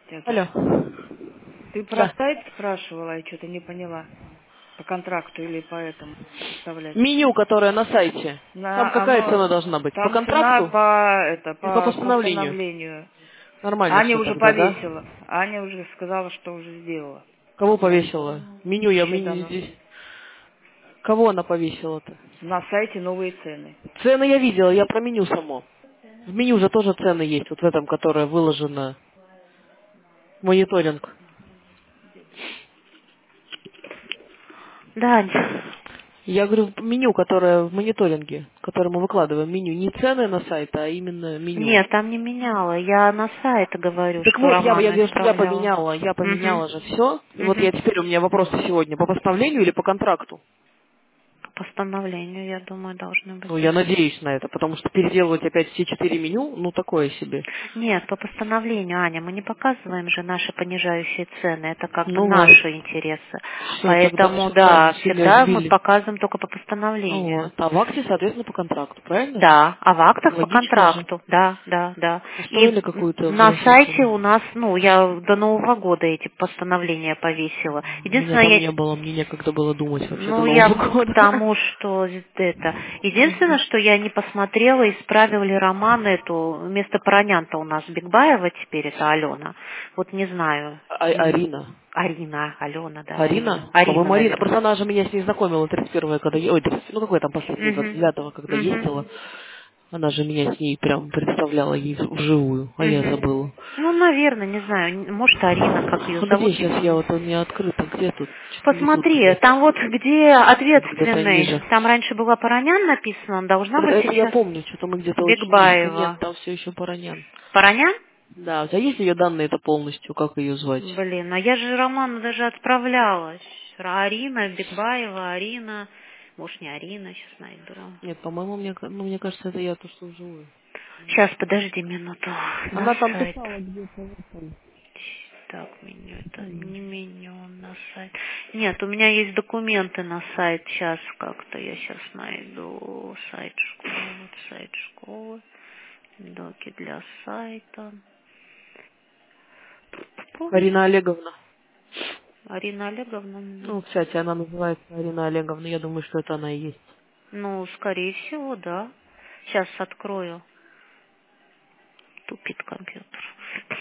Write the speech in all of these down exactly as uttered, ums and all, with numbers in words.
Тетя, Алло. ты про Да. сайт спрашивала, я что-то не поняла. По контракту или по этому вставлять? Меню, которое на сайте. Там На, какая оно, цена должна быть? По там цена контракту по, это, или по по постановлению? постановлению. Нормально Аня все уже тогда, да? повесила. Аня уже сказала, что уже сделала. Кого повесила? Меню я Еще меню давно. здесь. Кого она повесила-то? На сайте новые цены. Цены я видела, я про меню само. В меню же тоже цены есть, вот в этом, которое выложено в мониторинг. Да. Я говорю, меню, которое в мониторинге, которое мы выкладываем, меню. Не цены на сайт, а именно меню. Нет, там не меняла. Я на сайт говорю, Так что вот, я, я Романа говорю, что я исправляла. поменяла, я Угу. поменяла же все. И вот Угу. я теперь, у меня вопросы сегодня по постановлению или по контракту? По постановлению, я думаю, должны быть. Ну, я надеюсь на это, потому что переделывать опять все четыре меню, ну, такое себе. Нет, по постановлению, Аня, мы не показываем же наши понижающие цены. Это как бы Ну вот. наши интересы. Все, тогда Поэтому, все правильно, да, все меня всегда мы сбили. показываем только по Ну постановлению. вот. А в акте, соответственно, по контракту, правильно же? Да, а в актах по Логично же. контракту, да, да, да. И Устроили какую-то на сайте взрывотину. у нас, ну, я до Нового года эти постановления повесила. Меня Единственное, там я, не было, мне некогда было думать вообще до ну, я Нового к года. тому, что это. Единственное, что я не посмотрела, исправил ли Роман эту, вместо Паранянта у нас Бигбаева теперь, это Алена. Вот не знаю. А- М, Арина. Арина, Алена, да, Арина. Арина? Арина, По-моему, Арина. наверное. Просто она же меня с ней знакомила тридцать первого, когда я... Ой, тридцать, ну какой там последний, двадцать Угу. девятого, когда Угу. ездила. Она же меня с ней прям представляла ей вживую, а я Угу. забыла. Ну, наверное, не знаю, может, Арина, как ее Где зовут, не сейчас я? помню. Вот он не открыто. Где тут? Что-то не тут Посмотри, где. там вот где Где-то ответственный, ниже. там раньше была Паранян написано, должна Это, быть это я сейчас помню, что-то мы где-то очень низко. Нет, Бигбаева. там все еще Паранян. Паранян? Да, у тебя есть ее данные это полностью, как ее звать? Блин, а я же Роману даже отправлялась. Арина, Бигбаева, Арина. Может, не Арина, сейчас найду. Нет, по-моему, мне, ка- ну, мне кажется, это я то, что вживую. Сейчас, подожди минуту. На Она там сайт. писала где-то в этом. Так, меню, это Помню. не меню на сайт. Нет, у меня есть документы на сайт. Сейчас как-то я сейчас найду сайт школы, вот сайт школы, доки для сайта. Арина Олеговна. Арина Олеговна, Ну, кстати, она называется Арина Олеговна. Я думаю, что это она и есть. ну, скорее всего, да. Сейчас открою. Тупит компьютер.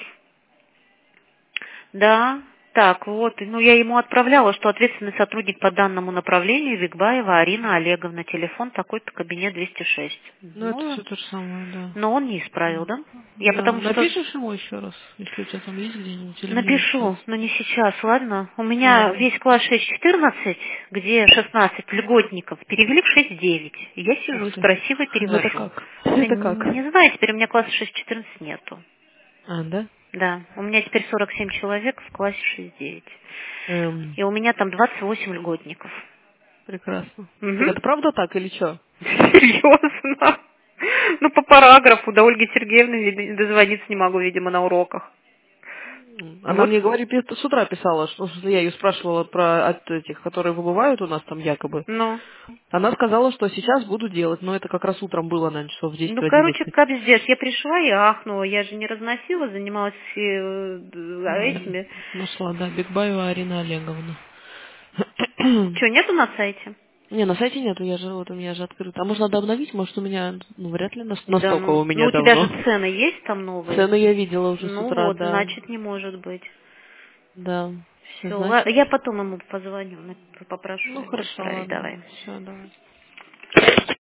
Да, так, вот, ну я ему отправляла, что ответственный сотрудник по данному направлению Викбаева Арина Олеговна, телефон такой-то, кабинет двести шесть. Ну, это Ну, все то же самое, да. но он не исправил, да? Я Да. потому что Напишешь ему еще раз, если у тебя там есть где-нибудь, или мне напишу, сейчас? но не сейчас, ладно? У меня Ладно. весь класс шесть четырнадцать, где шестнадцать льготников, перевели в шесть девять. Я сижу, Ух с ты. красивой Это перевожу. как? Да Это как? не знаю, теперь у меня класса шесть четырнадцать нету. А, да? Да, у меня теперь сорок семь человек в классе шесть девять. Эм, И у меня там двадцать восемь льготников. прекрасно. Так Угу. это правда так или что? Серьезно? Ну, по параграфу до Ольги Сергеевны види- дозвониться не могу, видимо, на уроках. Она Вот. мне говорит, пи- с утра писала, что что я ее спрашивала про от этих, которые выбывают у нас там якобы. Ну. Она сказала, что сейчас буду делать, но это как раз утром было, наверное, часов в Ну, десять короче, одиннадцать. капздец. Я пришла и ахнула. Я же не разносила, занималась э, д- М, этими. Нашла, да, Бигбаева Арина Олеговна. Что, нету на сайте? Не, на сайте нету, я же, вот у меня же открыто. А может надо обновить, может у меня, ну вряд ли нас- Да, настолько у ну, ну меня у тебя же давно. цены есть там новые? Цены я видела уже с Ну утра, вот, да. значит, не может быть. Да. Все, Значит. я потом ему позвоню, на- попрошу Ну его хорошо, исправить. ладно. Давай. Все, давай.